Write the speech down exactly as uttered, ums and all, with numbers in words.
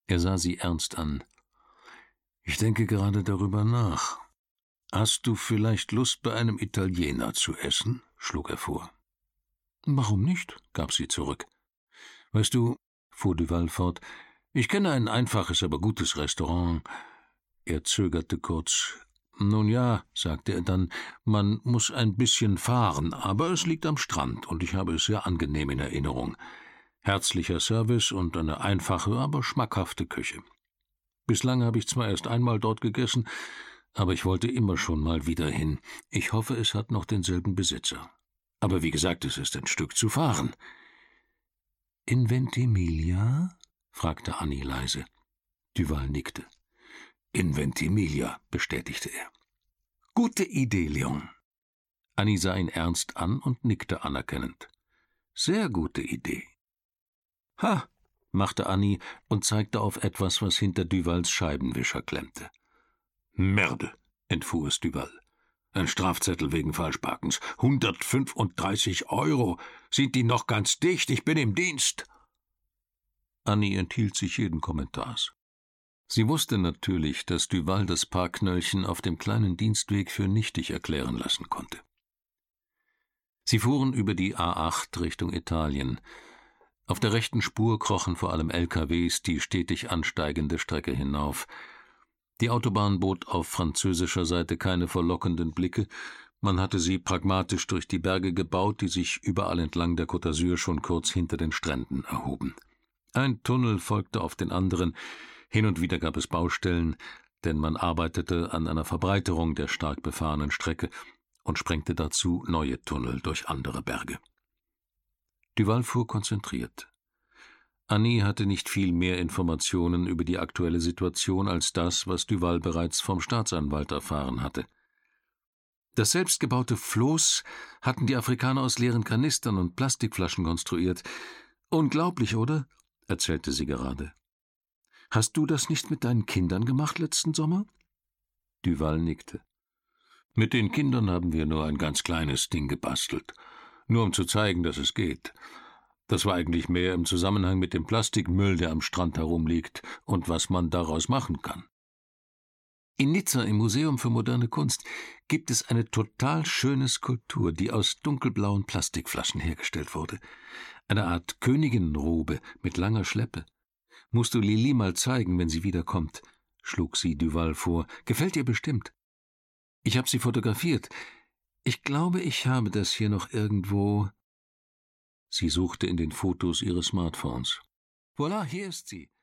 Er sah sie ernst an. »Ich denke gerade darüber nach. Hast du vielleicht Lust, bei einem Italiener zu essen?« schlug er vor. »Warum nicht?« gab sie zurück. »Weißt du«, fuhr Duval fort, »ich kenne ein einfaches, aber gutes Restaurant.« Er zögerte kurz. »Nun ja«, sagte er dann, »man muss ein bisschen fahren, aber es liegt am Strand, und ich habe es sehr angenehm in Erinnerung. Herzlicher Service und eine einfache, aber schmackhafte Küche. Bislang habe ich zwar erst einmal dort gegessen, aber ich wollte immer schon mal wieder hin. Ich hoffe, es hat noch denselben Besitzer. Aber wie gesagt, es ist ein Stück zu fahren.« »In Ventimiglia?« fragte Annie leise. Duval nickte. »In Ventimiglia«, bestätigte er. »Gute Idee, Léon.« Annie sah ihn ernst an und nickte anerkennend. »Sehr gute Idee.« »Ha«, machte Annie und zeigte auf etwas, was hinter Duvals Scheibenwischer klemmte. »Merde«, entfuhr es Duval. »Ein Strafzettel wegen Falschparkens. hundertfünfunddreißig Euro. Sind die noch ganz dicht? Ich bin im Dienst.« Annie enthielt sich jeden Kommentars. Sie wusste natürlich, dass Duval das Parkknöllchen auf dem kleinen Dienstweg für nichtig erklären lassen konnte. Sie fuhren über die A acht Richtung Italien. Auf der rechten Spur krochen vor allem L K Ws die stetig ansteigende Strecke hinauf. Die Autobahn bot auf französischer Seite keine verlockenden Blicke. Man hatte sie pragmatisch durch die Berge gebaut, die sich überall entlang der Côte d'Azur schon kurz hinter den Stränden erhoben. Ein Tunnel folgte auf den anderen. Hin und wieder gab es Baustellen, denn man arbeitete an einer Verbreiterung der stark befahrenen Strecke und sprengte dazu neue Tunnel durch andere Berge. Duval fuhr konzentriert. Annie hatte nicht viel mehr Informationen über die aktuelle Situation als das, was Duval bereits vom Staatsanwalt erfahren hatte. Das selbstgebaute Floß hatten die Afrikaner aus leeren Kanistern und Plastikflaschen konstruiert. »Unglaublich, oder?« erzählte sie gerade. »Hast du das nicht mit deinen Kindern gemacht letzten Sommer?« Duval nickte. »Mit den Kindern haben wir nur ein ganz kleines Ding gebastelt, nur um zu zeigen, dass es geht. Das war eigentlich mehr im Zusammenhang mit dem Plastikmüll, der am Strand herumliegt, und was man daraus machen kann. In Nizza im Museum für moderne Kunst gibt es eine total schöne Skulptur, die aus dunkelblauen Plastikflaschen hergestellt wurde. Eine Art Königinnenrobe mit langer Schleppe. Musst du Lili mal zeigen, wenn sie wiederkommt«, schlug sie Duval vor. »Gefällt ihr bestimmt. Ich habe sie fotografiert. Ich glaube, ich habe das hier noch irgendwo.« Sie suchte in den Fotos ihres Smartphones. »Voilà, hier ist sie.